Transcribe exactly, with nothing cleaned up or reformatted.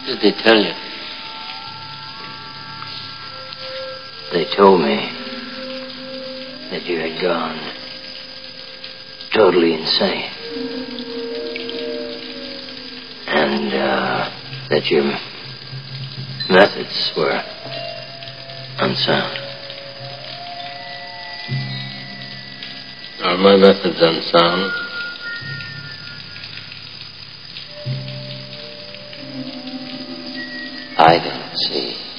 did they tell you? They told me that you had gone totally insane. And, uh, that your methods were unsound. Are my methods unsound? I don't see.